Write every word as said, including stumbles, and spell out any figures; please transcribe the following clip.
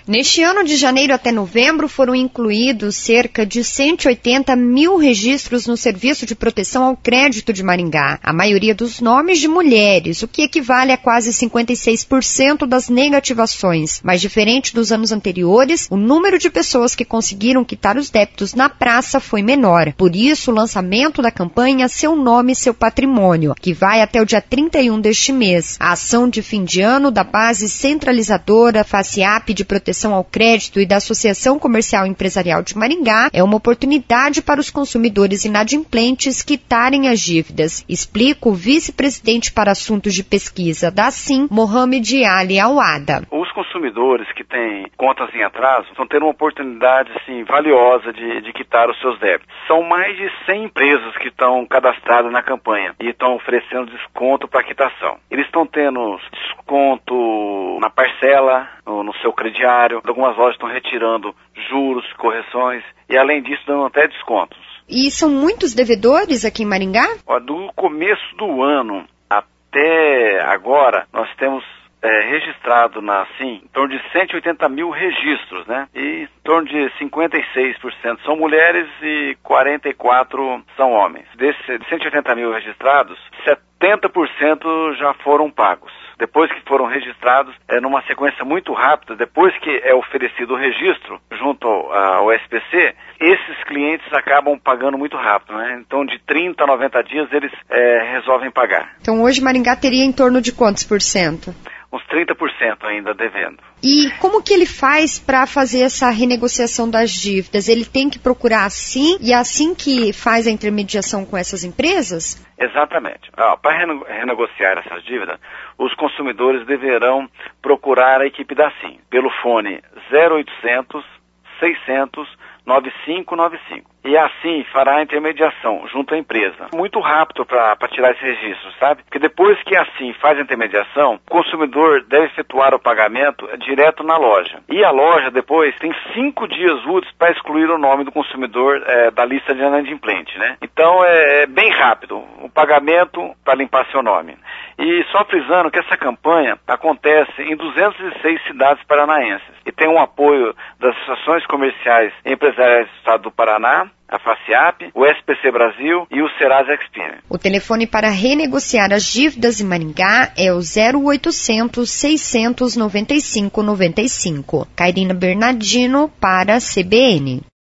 Neste ano, de janeiro até novembro, foram incluídos cerca de cento e oitenta mil registros no Serviço de Proteção ao Crédito de Maringá, a maioria dos nomes de mulheres, o que equivale a quase cinquenta e seis por cento das negativações. Mas diferente dos anos anteriores, o número de pessoas que conseguiram quitar os débitos na praça foi menor. Por isso, o lançamento da campanha Seu Nome, Seu Patrimônio, que vai até o dia trinta e um deste mês. A ação de fim de ano da base centralizadora FACIAP de Proteção ao Crédito e da Associação Comercial e Empresarial de Maringá é uma oportunidade para os consumidores inadimplentes quitarem as dívidas, explica o vice-presidente para assuntos de pesquisa da SIM, Mohamed Ali Awada. Os consumidores que têm contas em atraso estão tendo uma oportunidade assim, valiosa de, de quitar os seus débitos. São mais de cem empresas que estão cadastradas na campanha e estão oferecendo desconto para quitação. Eles estão tendo desconto na parcela, no, no seu crediário. Algumas lojas estão retirando juros, correções e, além disso, dando até descontos. E são muitos devedores aqui em Maringá? Ó, do começo do ano até agora, nós temos é, registrado na SIM em torno de cento e oitenta mil registros, né? E em torno de cinquenta e seis por cento são mulheres e quarenta e quatro por cento são homens. Desses cento e oitenta mil registrados, setenta por cento já foram pagos. Depois que foram registrados, é numa sequência muito rápida, depois que é oferecido o registro junto ao S P C, esses clientes acabam pagando muito rápido, né? Então, de trinta a noventa dias, eles é, resolvem pagar. Então, hoje Maringá teria em torno de quantos por cento? Uns trinta por cento ainda devendo. E como que ele faz para fazer essa renegociação das dívidas? Ele tem que procurar assim e é assim que faz a intermediação com essas empresas? Exatamente. Ah, para renegociar essas dívidas, os consumidores deverão procurar a equipe da SIM pelo fone zero oitocentos, seiscentos, nove cinco nove cinco. E assim fará a intermediação junto à empresa. Muito rápido para tirar esse registro, sabe? Porque depois que assim faz a intermediação, o consumidor deve efetuar o pagamento direto na loja. E a loja depois tem cinco dias úteis para excluir o nome do consumidor é, da lista de inadimplente, né? Então é, é bem rápido o pagamento para limpar seu nome. E só frisando que essa campanha acontece em duzentas e seis cidades paranaenses e tem um apoio das associações comerciais e empresariais do estado do Paraná, a FACIAP, o S P C Brasil e o Serasa Experian. O telefone para renegociar as dívidas em Maringá é o zero oitocentos, seiscentos, noventa e cinco, noventa e cinco. Cairina Bernardino para a C B N.